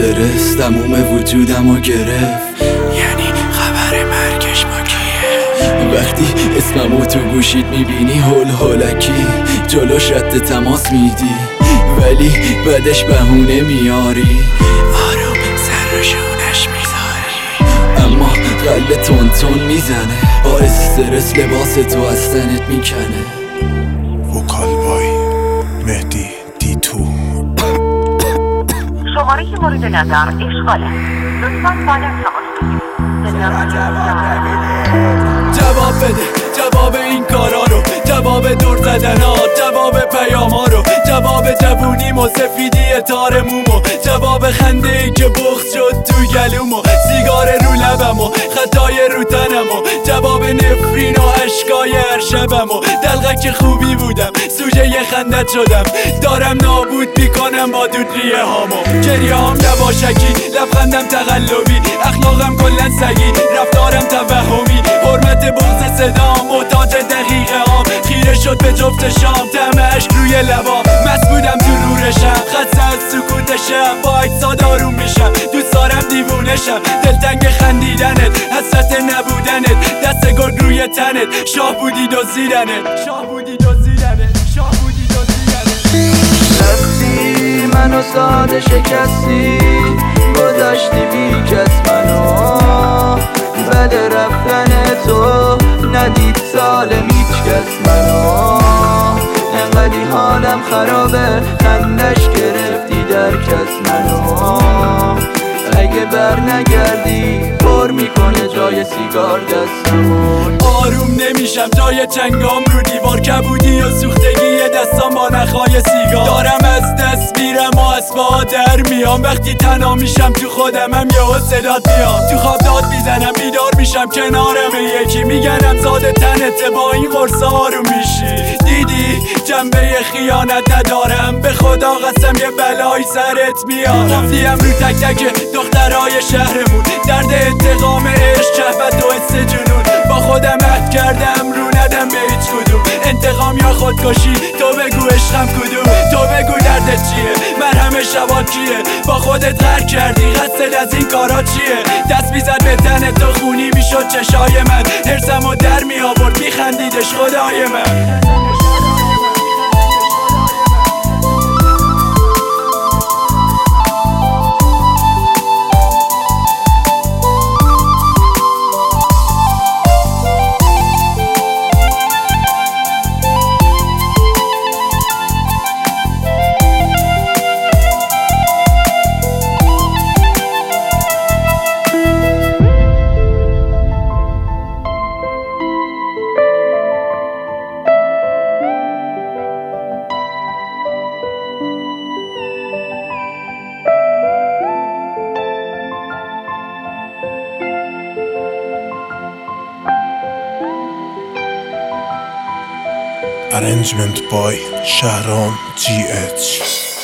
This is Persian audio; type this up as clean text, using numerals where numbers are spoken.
استرس تموم وجودمو گرفت، یعنی خبر مرگش با کیه؟ وقتی اسممو تو گوشید میبینی هول هولکی، جلوش رد تماس میدی ولی بعدش بهونه میاری، آروم سر رو شونش میذاری اما قلب تون تون میزنه، با استرس لباس تو از تنت میکنه. وکال بای مهدی دیتو. شماره که مورد نظر اشغاله، لطفاً بالت جواب بده، جواب این کارا رو، جواب دور زدنات، جواب پیاما رو، جواب جوونیم و سفیدی تار مومو، جواب خنده ای که بغض شد تو گلومو، سیگار رو لبمو، خطای رو تنمو، جواب نفرین و عشقای هر شبمو، دلغک خوبی بودم سوژه ی خندت شدم، دارم نابود میکنم با دود ریه هامو، گریه هام یواشکی، لبخندم تقلبی، اخلاقم کلن سگی، رفتارم توهمی، حرمت بغض صدام محتاج دقیقه هام، خیره شد به جفت شام طعمش روی لبام، مست بودم تو رورشم، خسته از سکوتشم، با اجساد آروم میشم، دوست دارم دیوونشم، دلتنگ خندیدنت، حسرت نبودنت، دست گرگ روی تنت، شاه بودی دزدیدنت، شاه بودی دزدیدنت، شاه بودی دزدیدنت. رفتی منو ساده شکستی، گذاشتی بی کس منو، بعد رفتن تو ندید سالم هیچ کس منو، انقدی حالم خرابه خندش گرفتی در کس منو، اگه بر نگردی پر میکنه جای سیگار دستمون، آروم نمیشم جای چنگام رو دیوار، کبودی و سوختگی دستام با نخای سیگار، دارم از دست میرم و از پا در میام، وقتی تنها میشم تو خودمم یهو صدات میام، تو خواب داد میزنم بیدار میشم کنارم یکی، میگنم زاد تنته با این قرصا آروم میشی، دیدی جنبه خیانت ندارم، به خدا قسم یه بلایی سرت میاد، گفتیم رو تک تک دخترای شهرمون، درد انتقام عشق شهوت و حس جنون، با خودم عهد کردم رو ندم به هیچ کدوم، انتقام یا خودکشی تو بگو عشقم کدوم، تو بگو دردت چیه، مرهم شبات کیه، با خودت غر کردی قصد از این کارا چیه، دست میزد به تن تو خونی میشد چشای من، هرسمو در می آورد میخندیدش خدای من. Arrangement by Shahram GH.